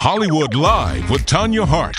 Hollywood Live with Tanya Hart.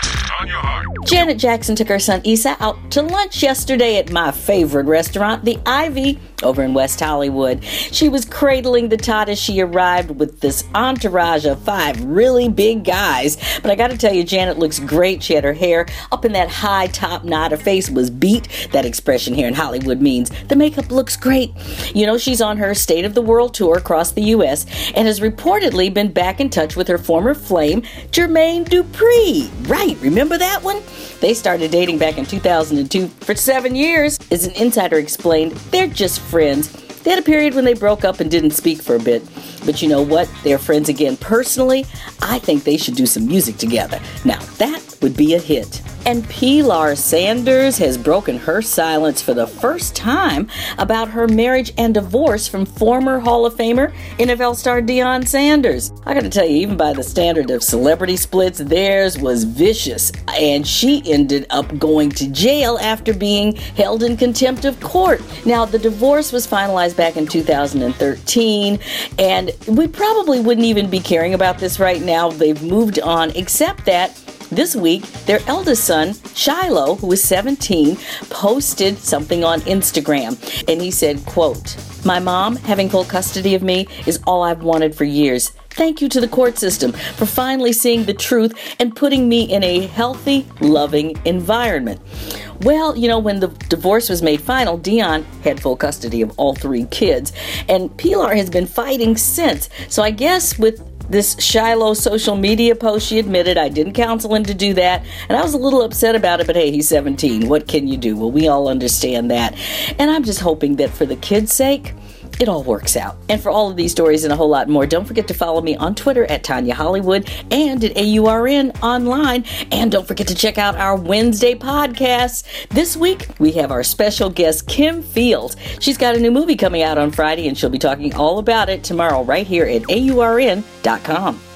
Janet Jackson took her son Issa out to lunch yesterday at my favorite restaurant, the Ivy, over in West Hollywood. She was cradling the tot as she arrived with this entourage of 5 really big guys. But I got to tell you, Janet looks great. She had her hair up in that high top knot. Her face was beat. That expression here in Hollywood means the makeup looks great. You know, she's on her State of the World tour across the U.S. and has reportedly been back in touch with her former flame, Jermaine Dupri. Right, remember that one? They started dating back in 2002 for 7 years. As an insider explained, they're just friends. They had a period when they broke up and didn't speak for a bit. But you know what? They're friends again. Personally, I think they should do some music together. Now, that would be a hit. And Pilar Sanders has broken her silence for the first time about her marriage and divorce from former Hall of Famer NFL star Deion Sanders. I gotta tell you, even by the standard of celebrity splits, theirs was vicious. And she ended up going to jail after being held in contempt of court. Now, the divorce was finalized back in 2013, and we probably wouldn't even be caring about this right now. They've moved on, except that this week, their eldest son, Shiloh, who is 17, posted something on Instagram. And he said, quote, "My mom having full custody of me is all I've wanted for years. Thank you to the court system for finally seeing the truth and putting me in a healthy, loving environment." Well, you know, when the divorce was made final, Deion had full custody of all 3 kids. And Pilar has been fighting since. So I guess with this Shiloh social media post, she admitted, I didn't counsel him to do that, and I was a little upset about it, but hey, he's 17. What can you do? Well, we all understand that. And I'm just hoping that for the kids' sake, it all works out. And for all of these stories and a whole lot more, don't forget to follow me on Twitter at Tanya Hollywood and at AURN online. And don't forget to check out our Wednesday podcasts. This week, we have our special guest, Kim Fields. She's got a new movie coming out on Friday, and she'll be talking all about it tomorrow right here at AURN.com.